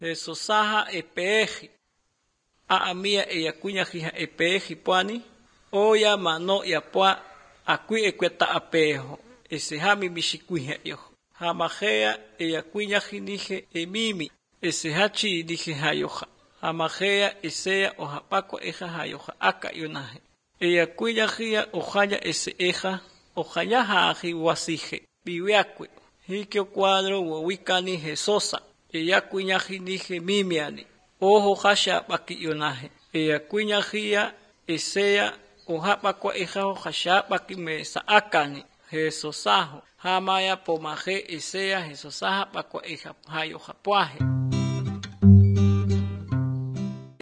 Jesosaha epeji. Aamia eyakuñajiha epeji puani. Oya mano yapua akui ekweta apejo. Esehami mishikuiha yoho. Hamajea eyakuñajinije emimi. Esehachi dije hayoja. Hamajea esea ojapako eja hayoja aka yunaje. Eyakuñajia ojaya ese eja. Ojaya haji wasije. Biwiakwe. Hikyo cuadro wawikani Jesosa. Eyakuñajinije mimiani. Ojo hasha baki yunaje. Eyakuñajia esea ojapako eja ojasha baki me saakani. Jesosaho. Hamaya pomaje esea Jesosaha bako eja hayoja puaje.